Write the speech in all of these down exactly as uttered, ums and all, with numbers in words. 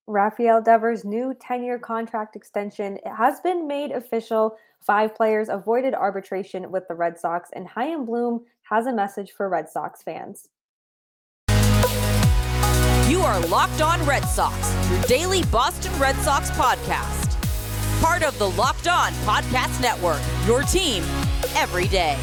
Rafael Devers' new ten-year contract extension has been made official. Five players avoided arbitration with the Red Sox, and Chaim Bloom has a message for Red Sox fans. You are Locked On Red Sox, your daily Boston Red Sox podcast. Part of the Locked On Podcast Network, your team every day.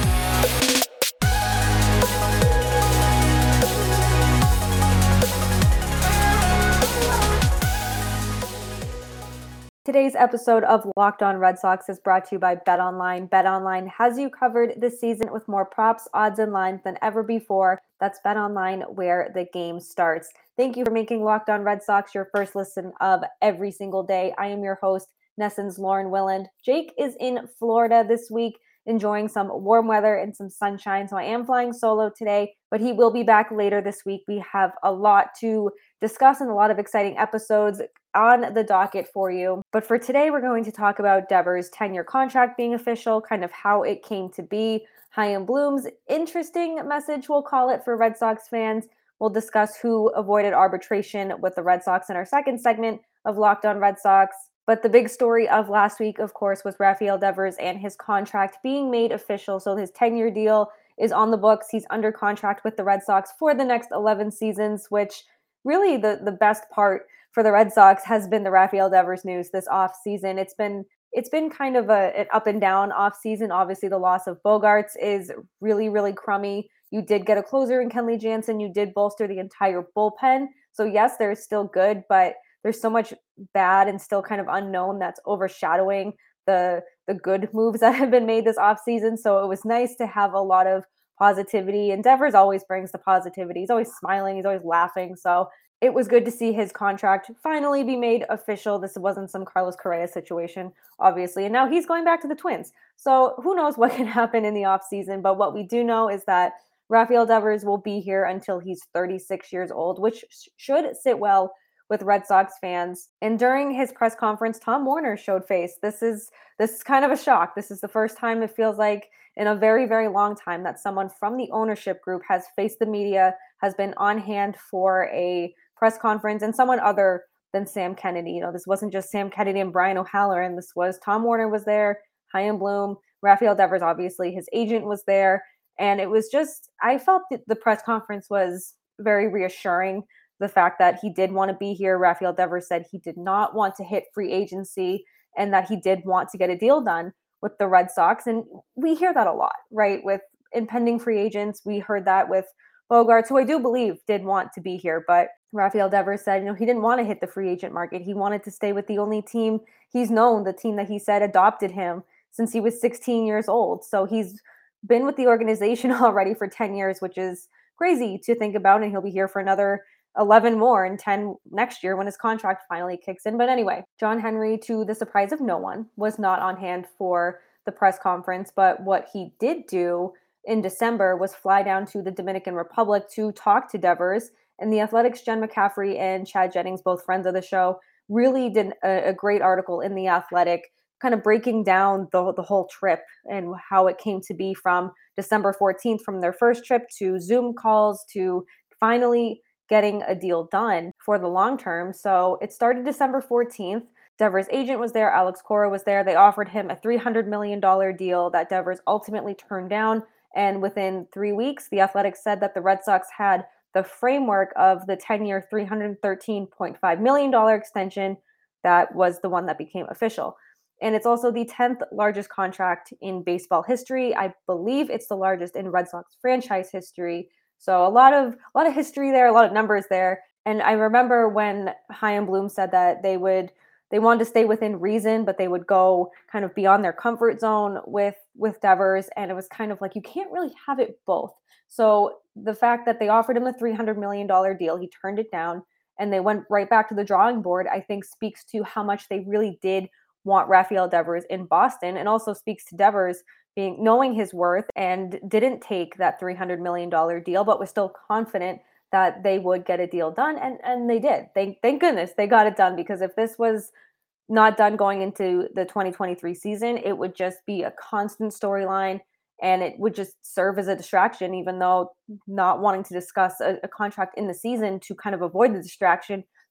Today's episode of Locked On Red Sox is brought to you by BetOnline. BetOnline has you covered this season with more props, odds, and lines than ever before. That's BetOnline, where the game starts. Thank you for making Locked On Red Sox your first listen of every single day. I am your host, Nesson's Lauren Willand. Jake is in Florida this week, enjoying some warm weather and some sunshine, so I am flying solo today, but he will be back later this week. We have a lot to discuss and a lot of exciting episodes on the docket for you. But for today, we're going to talk about Devers' ten-year contract being official, kind of how it came to be, Chaim Bloom's interesting message, we'll call it, for Red Sox fans. We'll discuss who avoided arbitration with the Red Sox in our second segment of Locked On Red Sox. But the big story of last week, of course, was Rafael Devers and his contract being made official. So his ten-year deal is on the books. He's under contract with the Red Sox for the next eleven seasons, which really the, the best part for the Red Sox has been the Rafael Devers news this offseason. It's been it's been kind of a, an up and down offseason. Obviously, the loss of Bogaerts is really, really crummy. You did get a closer in Kenley Jansen. You did bolster the entire bullpen. So yes, there's still good, but there's so much bad and still kind of unknown that's overshadowing the the good moves that have been made this offseason. So it was nice to have a lot of positivity. And Devers always brings the positivity. He's always smiling. He's always laughing. So it was good to see his contract finally be made official. This wasn't some Carlos Correa situation, obviously. And now he's going back to the Twins. So who knows what can happen in the offseason. But what we do know is that Rafael Devers will be here until he's thirty-six years old, which should sit well with Red Sox fans. And during his press conference, Tom Werner showed face. This is this is kind of a shock. This is the first time it feels like in a very, very long time that someone from the ownership group has faced the media, has been on hand for a press conference, and someone other than Sam Kennedy. You know, this wasn't just Sam Kennedy and Brian O'Halloran. This was Tom Werner was there, Chaim Bloom, Rafael Devers, obviously, his agent was there. And it was just, I felt that the press conference was very reassuring. The fact that he did want to be here. Rafael Devers said he did not want to hit free agency and that he did want to get a deal done with the Red Sox. And we hear that a lot, right? With impending free agents, we heard that with Bogaerts, who I do believe did want to be here. But Rafael Devers said, you know, he didn't want to hit the free agent market. He wanted to stay with the only team he's known, the team that he said adopted him since he was sixteen years old. So he's been with the organization already for ten years, which is crazy to think about. And he'll be here for another eleven more and ten next year when his contract finally kicks in. But anyway, John Henry, to the surprise of no one, was not on hand for the press conference. But what he did do in December was fly down to the Dominican Republic to talk to Devers. And the Athletic's Jen McCaffrey and Chad Jennings, both friends of the show, really did a, a great article in the Athletic, kind of breaking down the, the whole trip and how it came to be from December fourteenth, from their first trip to Zoom calls to finally getting a deal done for the long term. So it started December fourteenth. Devers' agent was there. Alex Cora was there. They offered him a three hundred million dollars deal that Devers ultimately turned down. And within three weeks, the Athletic said that the Red Sox had the framework of the ten-year, three hundred thirteen point five million dollars extension. That was the one that became official. And it's also the tenth largest contract in baseball history. I believe it's the largest in Red Sox franchise history. So a lot of a lot of history there, a lot of numbers there. And I remember when Chaim Bloom said that they would they wanted to stay within reason, but they would go kind of beyond their comfort zone with with Devers. And it was kind of like, you can't really have it both. So the fact that they offered him a three hundred million dollars deal, he turned it down, and they went right back to the drawing board, I think speaks to how much they really did want Rafael Devers in Boston, and also speaks to Devers being knowing his worth and didn't take that three hundred million dollars deal, but was still confident that they would get a deal done. And, and they did. Thank, thank goodness they got it done, because if this was not done going into the twenty twenty-three season, it would just be a constant storyline, and it would just serve as a distraction, even though not wanting to discuss a, a contract in the season to kind of avoid the distraction,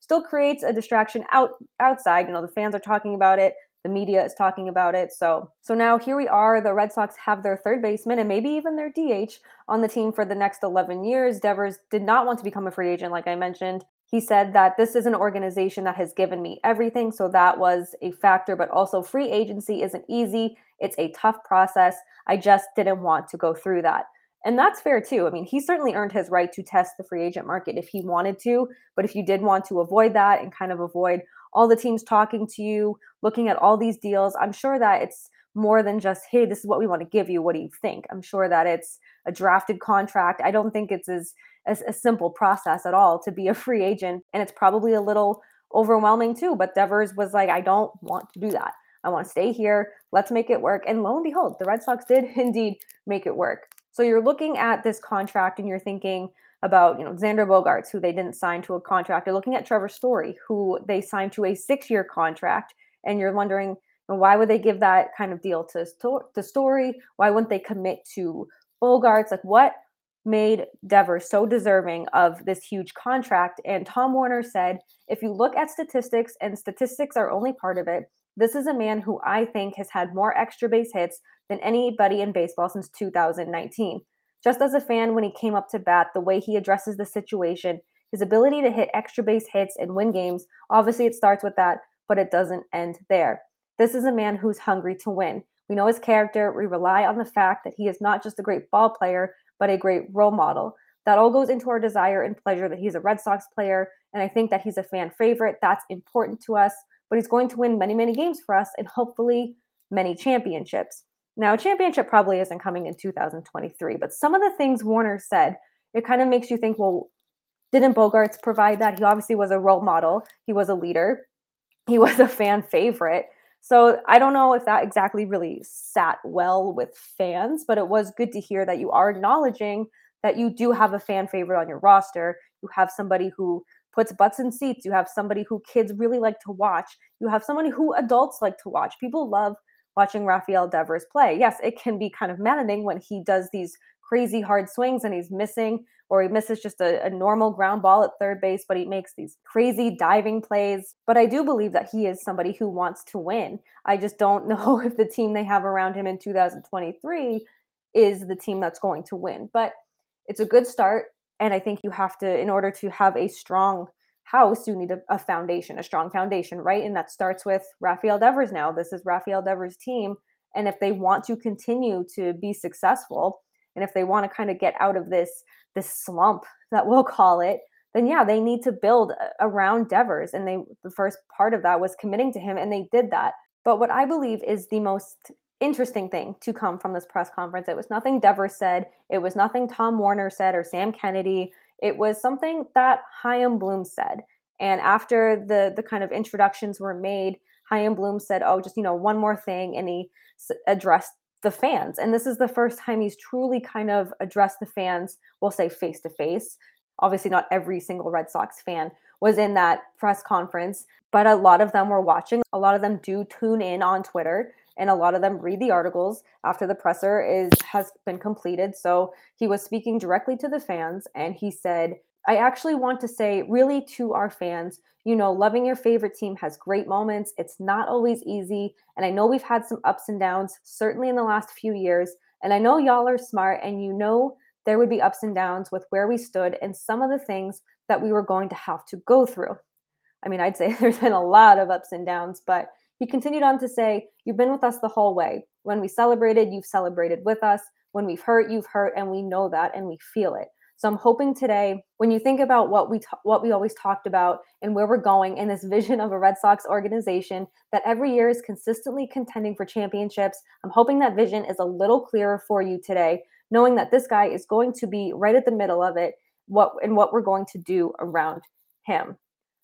still creates a distraction out outside. You know, the fans are talking about it. The media is talking about it. So, so now here we are. The Red Sox have their third baseman and maybe even their D H on the team for the next eleven years. Devers did not want to become a free agent, like I mentioned. He said that this is an organization that has given me everything. So that was a factor, but also free agency isn't easy. It's a tough process. I just didn't want to go through that. And that's fair too. I mean, he certainly earned his right to test the free agent market if he wanted to. But if you did want to avoid that and kind of avoid all the teams talking to you, looking at all these deals, I'm sure that it's more than just, hey, this is what we want to give you. What do you think? I'm sure that it's a drafted contract. I don't think it's as, as a simple process at all to be a free agent. And it's probably a little overwhelming too. But Devers was like, I don't want to do that. I want to stay here. Let's make it work. And lo and behold, the Red Sox did indeed make it work. So you're looking at this contract and you're thinking about, you know, Xander Bogaerts, who they didn't sign to a contract. You're looking at Trevor Story, who they signed to a six-year contract. And you're wondering, why would they give that kind of deal to, to Story? Why wouldn't they commit to Bogaerts? Like, what made Devers so deserving of this huge contract? And Tom Werner said, if you look at statistics, and statistics are only part of it, this is a man who I think has had more extra base hits than anybody in baseball since two thousand nineteen. Just as a fan, when he came up to bat, the way he addresses the situation, his ability to hit extra base hits and win games, obviously it starts with that, but it doesn't end there. This is a man who's hungry to win. We know his character. We rely on the fact that he is not just a great ball player, but a great role model. That all goes into our desire and pleasure that he's a Red Sox player, and I think that he's a fan favorite. That's important to us, but he's going to win many, many games for us and hopefully many championships. Now, a championship probably isn't coming in two thousand twenty-three, but some of the things Werner said, it kind of makes you think, well, didn't Bogaerts provide that? He obviously was a role model. He was a leader. He was a fan favorite. So I don't know if that exactly really sat well with fans, but it was good to hear that you are acknowledging that you do have a fan favorite on your roster. You have somebody who puts butts in seats. You have somebody who kids really like to watch. You have somebody who adults like to watch. People love watching Rafael Devers play. Yes, it can be kind of maddening when he does these crazy hard swings and he's missing, or he misses just a, a normal ground ball at third base, but he makes these crazy diving plays. But I do believe that he is somebody who wants to win. I just don't know if the team they have around him in two thousand twenty-three is the team that's going to win. But it's a good start. And I think you have to, in order to have a strong house, you need a, a foundation, a strong foundation, right? And that starts with Rafael Devers now. This is Rafael Devers' team. And if they want to continue to be successful, and if they want to kind of get out of this, this slump that we'll call it, then yeah, they need to build around Devers. And they, the first part of that was committing to him, and they did that. But what I believe is the most interesting thing to come from this press conference, it was nothing Devers said. It was nothing Tom Werner said or Sam Kennedy. It was something that Chaim Bloom said. And after the the kind of introductions were made, Chaim Bloom said, oh, just, you know, one more thing. And he s- addressed the fans. And this is the first time he's truly kind of addressed the fans, we'll say face to face. Obviously, not every single Red Sox fan was in that press conference, but a lot of them were watching. A lot of them do tune in on Twitter, and a lot of them read the articles after the presser is has been completed. So he was speaking directly to the fans, and he said, I actually want to say really to our fans, you know, loving your favorite team has great moments. It's not always easy. And I know we've had some ups and downs, certainly in the last few years. And I know y'all are smart, and you know there would be ups and downs with where we stood and some of the things that we were going to have to go through. I mean, I'd say there's been a lot of ups and downs, but he continued on to say, you've been with us the whole way. When we celebrated, you've celebrated with us. When we've hurt, you've hurt, and we know that and we feel it. So I'm hoping today, when you think about what we ta- what we always talked about and where we're going in this vision of a Red Sox organization that every year is consistently contending for championships, I'm hoping that vision is a little clearer for you today, knowing that this guy is going to be right at the middle of it, what and what we're going to do around him.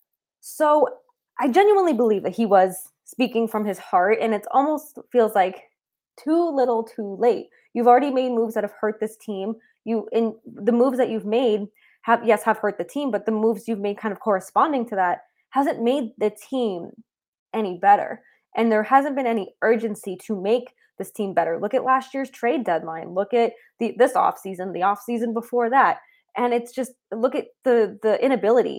So I genuinely believe that he was speaking from his heart, and it almost feels like too little too late. You've already made moves that have hurt this team. You in the moves that you've made have, yes, have hurt the team, but the moves you've made kind of corresponding to that hasn't made the team any better. And there hasn't been any urgency to make this team better. Look at last year's trade deadline. Look at the this offseason, the offseason before that. And it's just, look at the the inability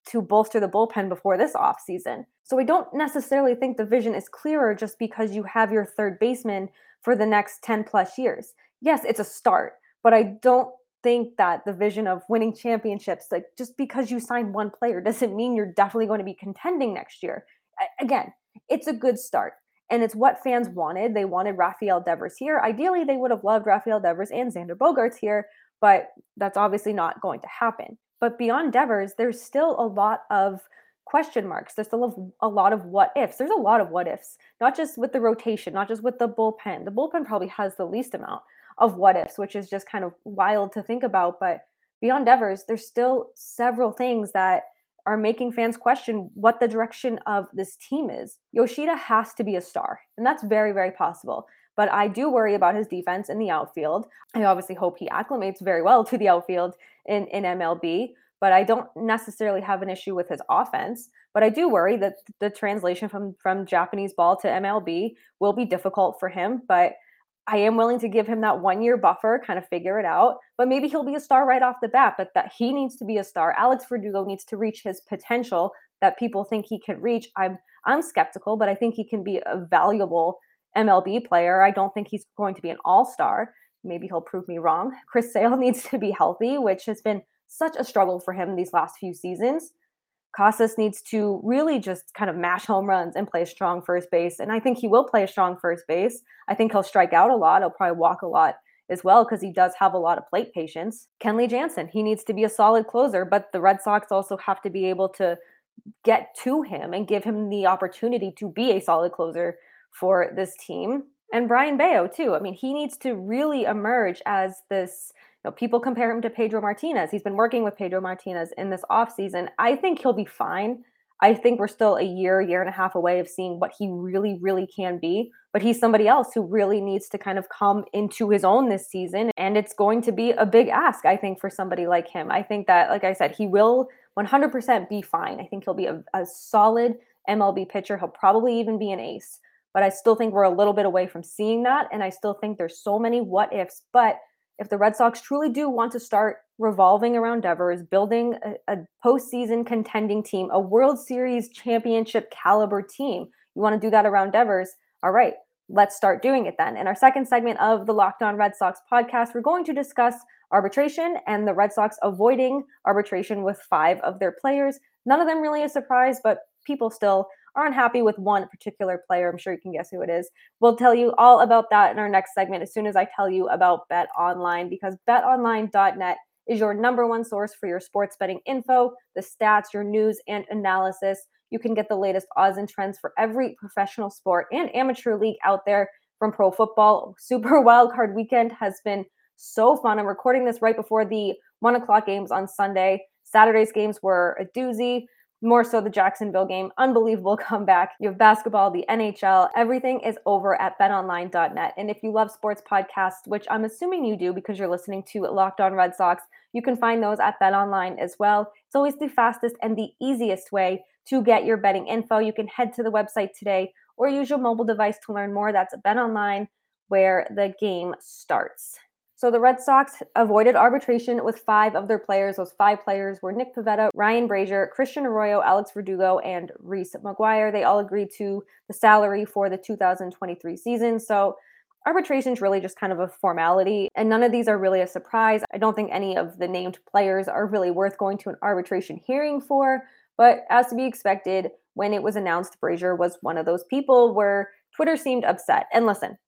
to bolster the bullpen before this offseason. So I don't necessarily think the vision is clearer just because you have your third baseman for the next ten plus years. Yes, it's a start, but I don't think that the vision of winning championships, like just because you sign one player doesn't mean you're definitely going to be contending next year. A- again, it's a good start. And it's what fans wanted. They wanted Rafael Devers here. Ideally, they would have loved Rafael Devers and Xander Bogaerts here, but that's obviously not going to happen. But beyond Devers, there's still a lot of question marks. There's still a lot of what ifs. There's a lot of what ifs, not just with the rotation, not just with the bullpen. The bullpen probably has the least amount of what ifs, which is just kind of wild to think about. But beyond Devers, there's still several things that are making fans question what the direction of this team is. Yoshida has to be a star, and that's very, very possible. But I do worry about his defense in the outfield. I obviously hope he acclimates very well to the outfield in, in M L B, but I don't necessarily have an issue with his offense. But I do worry that the translation from, from Japanese ball to M L B will be difficult for him. But I am willing to give him that one year buffer, kind of figure it out, but maybe he'll be a star right off the bat, but that he needs to be a star. Alex Verdugo needs to reach his potential that people think he can reach. I'm, I'm skeptical, but I think he can be a valuable M L B player. I don't think he's going to be an all-star. Maybe he'll prove me wrong. Chris Sale needs to be healthy, which has been such a struggle for him these last few seasons. Casas needs to really just kind of mash home runs and play a strong first base. And I think he will play a strong first base. I think he'll strike out a lot. He'll probably walk a lot as well because he does have a lot of plate patience. Kenley Jansen, he needs to be a solid closer, but the Red Sox also have to be able to get to him and give him the opportunity to be a solid closer for this team. And Brian Bayo too. I mean, he needs to really emerge as this, you know, people compare him to Pedro Martinez. He's been working with Pedro Martinez in this offseason. I think he'll be fine. I think we're still a year, year and a half away of seeing what he really, really can be. But he's somebody else who really needs to kind of come into his own this season. And it's going to be a big ask, I think, for somebody like him. I think that, like I said, he will one hundred percent be fine. I think he'll be a, a solid M L B pitcher. He'll probably even be an ace. But I still think we're a little bit away from seeing that. And I still think there's so many what ifs. But if the Red Sox truly do want to start revolving around Devers, building a, a postseason contending team, a World Series championship caliber team, you want to do that around Devers, all right, let's start doing it then. In our second segment of the Locked On Red Sox podcast, we're going to discuss arbitration and the Red Sox avoiding arbitration with five of their players. None of them really a surprise, but people still are unhappy with one particular player. I'm sure you can guess who it is. We'll tell you all about that in our next segment as soon as I tell you about Bet Online, because bet online dot net is your number one source for your sports betting info, the stats, your news, and analysis. You can get the latest odds and trends for every professional sport and amateur league out there from pro football. Super Wildcard Weekend has been so fun. I'm recording this right before the one o'clock games on Sunday. Saturday's games were a doozy. More so the Jacksonville game. Unbelievable comeback. You have basketball, the N H L. Everything is over at bet online dot net. And if you love sports podcasts, which I'm assuming you do because you're listening to Locked On Red Sox, you can find those at BetOnline as well. It's always the fastest and the easiest way to get your betting info. You can head to the website today or use your mobile device to learn more. That's BetOnline, where the game starts. So the Red Sox avoided arbitration with five of their players. Those five players were Nick Pivetta, Ryan Brazier, Christian Arroyo, Alex Verdugo, and Reese McGuire. They all agreed to the salary for the two thousand twenty-three season. So arbitration is really just kind of a formality, and none of these are really a surprise. I don't think any of the named players are really worth going to an arbitration hearing for, but as to be expected, when it was announced, Brazier was one of those people where Twitter seemed upset. And listen,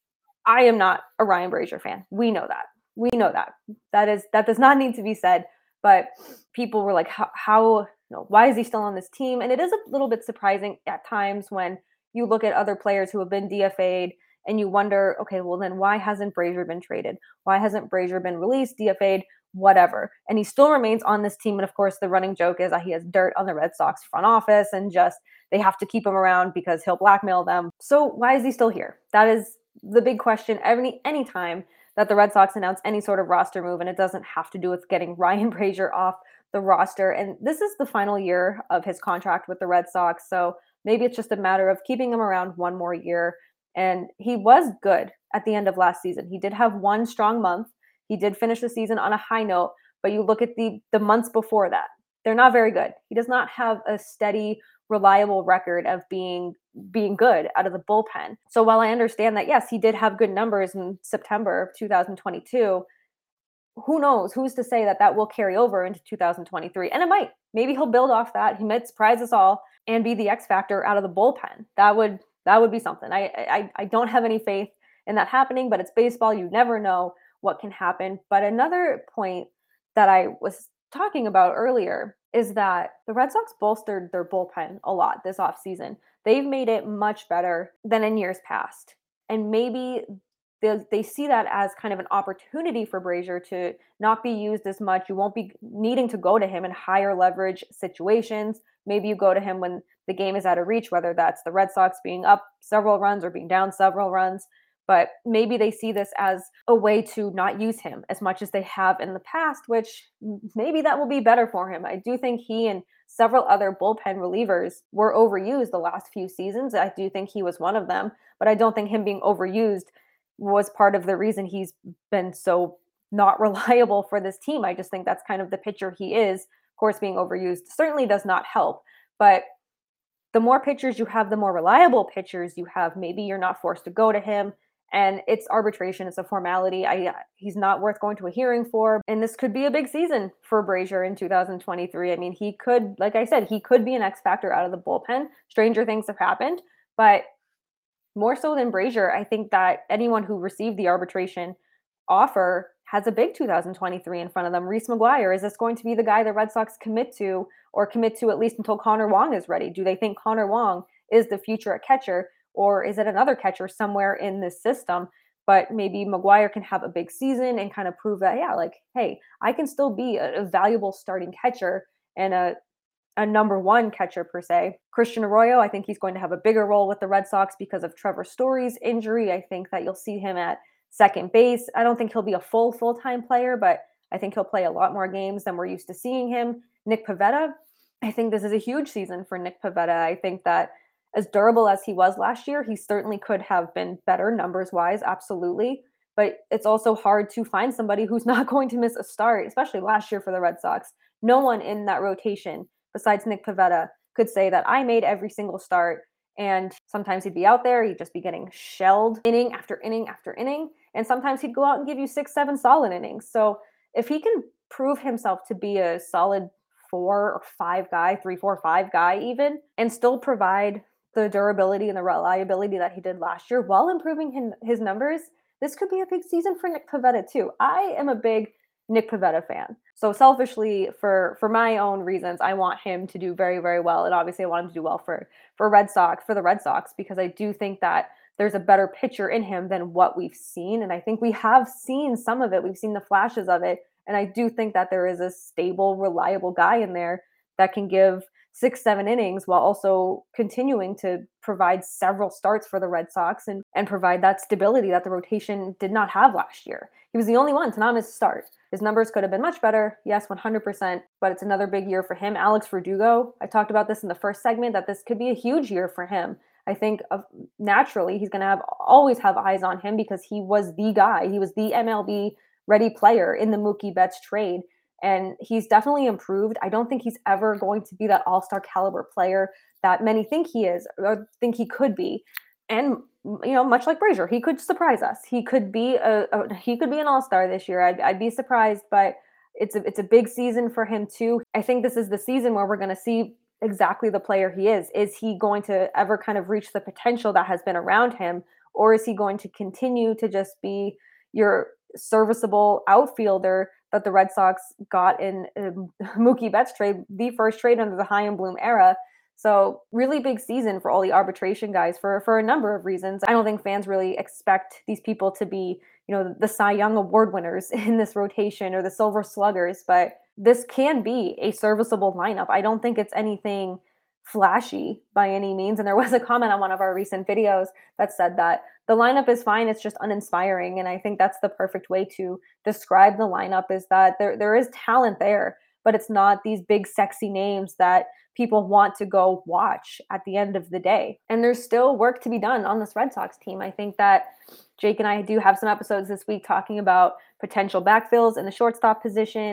I am not a Ryan Brazier fan. We know that. We know that. That is that does not need to be said. But people were like, how, how you know, why is he still on this team? And it is a little bit surprising at times when you look at other players who have been D F A'd and you wonder, okay, well then why hasn't Brazier been traded? Why hasn't Brazier been released, D F A'd, whatever? And he still remains on this team. And of course, the running joke is that he has dirt on the Red Sox front office and just they have to keep him around because he'll blackmail them. So why is he still here? That is the big question any any time that the Red Sox announce any sort of roster move, and it doesn't have to do with getting Ryan Brazier off the roster. And this is the final year of his contract with the Red Sox, so maybe it's just a matter of keeping him around one more year. And he was good at the end of last season. He did have one strong month. He did finish the season on a high note, but you look at the the months before that, they're not very good. He does not have a steady, reliable record of being being good out of the bullpen. So while I understand that, yes, he did have good numbers in September of two thousand twenty-two, who knows? Who's to say that that will carry over into two thousand twenty-three? And it might. Maybe he'll build off that. He might surprise us all and be the X factor out of the bullpen. That would that would be something. I I, I don't have any faith in that happening, but it's baseball. You never know what can happen. But another point that I was talking about earlier is that the Red Sox bolstered their bullpen a lot this offseason. They've made it much better than in years past. And maybe they, they see that as kind of an opportunity for Brazier to not be used as much. You won't be needing to go to him in higher leverage situations. Maybe you go to him when the game is out of reach, whether that's the Red Sox being up several runs or being down several runs. But maybe they see this as a way to not use him as much as they have in the past, which maybe that will be better for him. I do think he and several other bullpen relievers were overused the last few seasons. I do think he was one of them, but I don't think him being overused was part of the reason he's been so not reliable for this team. I just think that's kind of the pitcher he is. Of course, being overused certainly does not help, but the more pitchers you have, the more reliable pitchers you have. Maybe you're not forced to go to him. And it's arbitration. It's a formality. I he's not worth going to a hearing for. And this could be a big season for Brazier in two thousand twenty-three. I mean, he could, like I said, he could be an X factor out of the bullpen. Stranger things have happened, but more so than Brazier, I think that anyone who received the arbitration offer has a big two thousand twenty-three in front of them. Reese McGuire, is this going to be the guy the Red Sox commit to, or commit to at least until Connor Wong is ready? Do they think Connor Wong is the future at catcher? Or is it another catcher somewhere in this system? But maybe McGuire can have a big season and kind of prove that, yeah, like, hey, I can still be a, a valuable starting catcher and a, a number one catcher per se. Christian Arroyo, I think he's going to have a bigger role with the Red Sox because of Trevor Story's injury. I think that you'll see him at second base. I don't think he'll be a full, full-time player, but I think he'll play a lot more games than we're used to seeing him. Nick Pivetta, I think this is a huge season for Nick Pivetta. I think that as durable as he was last year, he certainly could have been better numbers-wise, absolutely. But it's also hard to find somebody who's not going to miss a start, especially last year for the Red Sox. No one in that rotation besides Nick Pivetta could say that I made every single start. And sometimes he'd be out there, he'd just be getting shelled inning after inning after inning. And sometimes he'd go out and give you six, seven solid innings. So if he can prove himself to be a solid four or five guy, three, four, five guy even, and still provide the durability and the reliability that he did last year while improving his, his numbers, this could be a big season for Nick Pivetta too. I am a big Nick Pivetta fan. So selfishly, for for my own reasons, I want him to do very, very well. And obviously I want him to do well for, for Red Sox, for the Red Sox, because I do think that there's a better pitcher in him than what we've seen. And I think we have seen some of it. We've seen the flashes of it. And I do think that there is a stable, reliable guy in there that can give six, seven innings while also continuing to provide several starts for the Red Sox and, and provide that stability that the rotation did not have last year. He was the only one to not miss a start. His numbers could have been much better. Yes, one hundred percent, but it's another big year for him. Alex Verdugo, I talked about this in the first segment, that this could be a huge year for him. I think of, naturally he's going to have always have eyes on him because he was the guy. He was the M L B ready player in the Mookie Betts trade. And he's definitely improved. I don't think he's ever going to be that all-star caliber player that many think he is or think he could be. And, you know, much like Brazier, he could surprise us. He could be a, a he could be an all-star this year. I'd, I'd be surprised, but it's a, it's a big season for him too. I think this is the season where we're going to see exactly the player he is. Is he going to ever kind of reach the potential that has been around him? Or is he going to continue to just be your serviceable outfielder that the Red Sox got in um, Mookie Betts trade, the first trade under the Chaim Bloom era? So really big season for all the arbitration guys for, for a number of reasons. I don't think fans really expect these people to be, you know, the Cy Young Award winners in this rotation or the Silver Sluggers, but this can be a serviceable lineup. I don't think it's anything flashy by any means. And there was a comment on one of our recent videos that said that the lineup is fine, it's just uninspiring. And I think that's the perfect way to describe the lineup, is that there there is talent there, but it's not these big sexy names that people want to go watch at the end of the day. And there's still work to be done on this Red Sox team. I think that Jake and I do have some episodes this week talking about potential backfills in the shortstop position.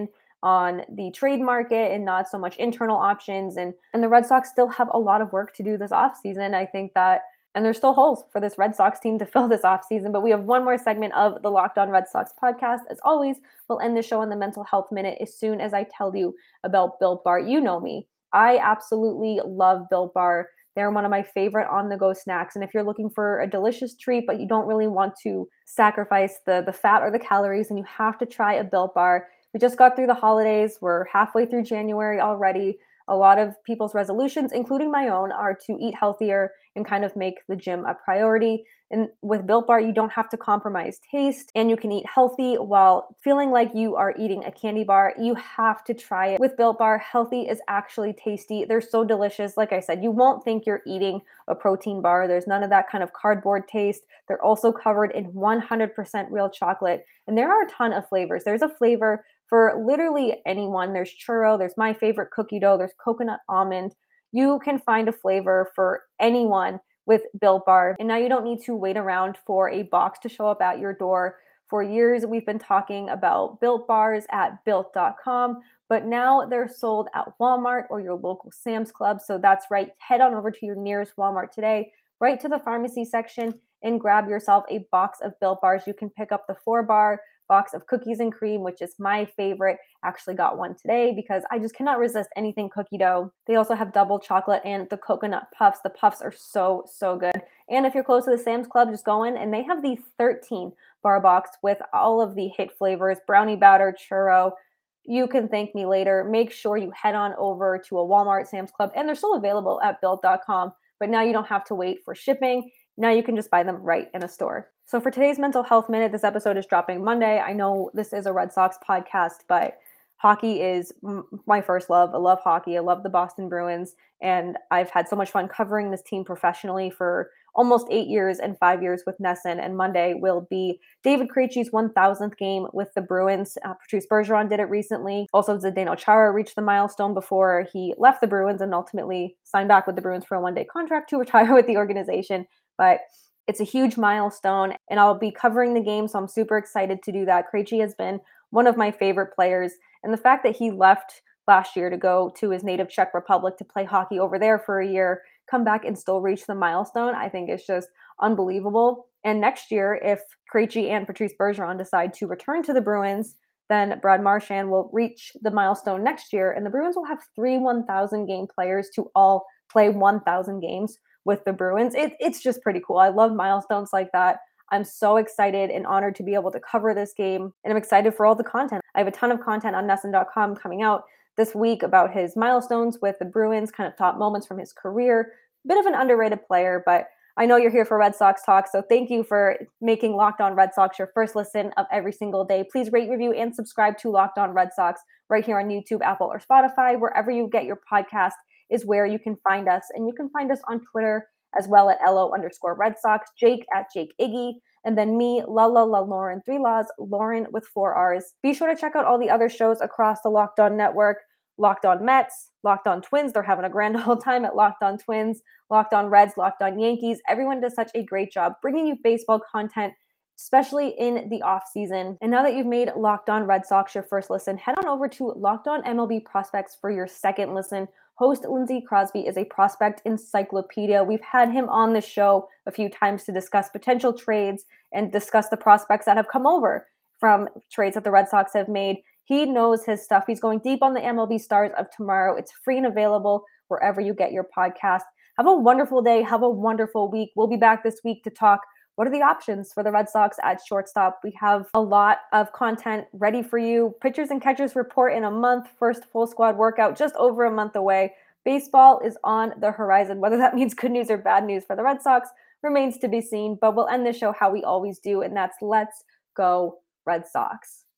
on the trade market and not so much internal options. And, and the Red Sox still have a lot of work to do this offseason. I think that, and there's still holes for this Red Sox team to fill this offseason, but we have one more segment of the Locked On Red Sox podcast. As always, we'll end the show on the Mental Health Minute as soon as I tell you about Built Bar. You know me. I absolutely love Built Bar. They're one of my favorite on-the-go snacks. And if you're looking for a delicious treat, but you don't really want to sacrifice the, the fat or the calories, and you have to try a Built Bar. We just got through the holidays. We're halfway through January already. A lot of people's resolutions, including my own, are to eat healthier and kind of make the gym a priority. And with Built Bar, you don't have to compromise taste, and you can eat healthy while feeling like you are eating a candy bar. You have to try it. With Built Bar, healthy is actually tasty. They're so delicious. Like I said, you won't think you're eating a protein bar. There's none of that kind of cardboard taste. They're also covered in one hundred percent real chocolate, and there are a ton of flavors. There's a flavor for literally anyone. There's churro, there's my favorite cookie dough, there's coconut almond. You can find a flavor for anyone with Built Bar. And now you don't need to wait around for a box to show up at your door. For years, we've been talking about Built Bars at built dot com, but now they're sold at Walmart or your local Sam's Club. So that's right. Head on over to your nearest Walmart today, right to the pharmacy section, and grab yourself a box of Built Bars. You can pick up the four bar box of cookies and cream, which is my favorite. Actually got one today because I just cannot resist anything cookie dough. They also have double chocolate and the coconut puffs. The puffs are so, so good. And if you're close to the Sam's Club, just go in and they have the thirteen bar box with all of the hit flavors, brownie batter, churro. You can thank me later. Make sure you head on over to a Walmart, Sam's Club, and they're still available at built dot com, but now you don't have to wait for shipping. Now you can just buy them right in a store. So for today's Mental Health Minute, this episode is dropping Monday. I know this is a Red Sox podcast, but hockey is m- my first love. I love hockey. I love the Boston Bruins, and I've had so much fun covering this team professionally for almost eight years and five years with Nesson. And Monday will be David Krejci's one thousandth game with the Bruins. Uh, Patrice Bergeron did it recently. Also, Zdeno Chara reached the milestone before he left the Bruins and ultimately signed back with the Bruins for a one-day contract to retire with the organization. But it's a huge milestone, and I'll be covering the game, so I'm super excited to do that. Krejci has been one of my favorite players, and the fact that he left last year to go to his native Czech Republic to play hockey over there for a year, come back and still reach the milestone, I think is just unbelievable. And next year, if Krejci and Patrice Bergeron decide to return to the Bruins, then Brad Marchand will reach the milestone next year, and the Bruins will have three one thousand game players to all play one thousand games with the Bruins. It, it's just pretty cool. I love milestones like that. I'm so excited and honored to be able to cover this game, and I'm excited for all the content. I have a ton of content on Nesson dot com coming out this week about his milestones with the Bruins, kind of top moments from his career. Bit of an underrated player, but I know you're here for Red Sox talk, so thank you for making Locked On Red Sox your first listen of every single day. Please rate, review, and subscribe to Locked On Red Sox right here on YouTube, Apple, or Spotify. Wherever you get your podcast is where you can find us. And you can find us on Twitter as well at LO underscore Red Sox, Jake at Jake Iggy, and then me, La La La Lauren, three laws, Lauren with four R's. Be sure to check out all the other shows across the Locked On Network. Locked On Mets, Locked On Twins. They're having a grand old time at Locked On Twins, Locked On Reds, Locked On Yankees. Everyone does such a great job bringing you baseball content, especially in the off season. And now that you've made Locked On Red Sox your first listen, head on over to Locked On M L B Prospects for your second listen. Host Lindsey Crosby is a prospect encyclopedia. We've had him on the show a few times to discuss potential trades and discuss the prospects that have come over from trades that the Red Sox have made. He knows his stuff. He's going deep on the M L B stars of tomorrow. It's free and available wherever you get your podcast. Have a wonderful day. Have a wonderful week. We'll be back this week to talk what are the options for the Red Sox at shortstop. We have a lot of content ready for you. Pitchers and catchers report in a month. First full squad workout just over a month away. Baseball is on the horizon. Whether that means good news or bad news for the Red Sox remains to be seen. But we'll end the show how we always do, and that's let's go Red Sox.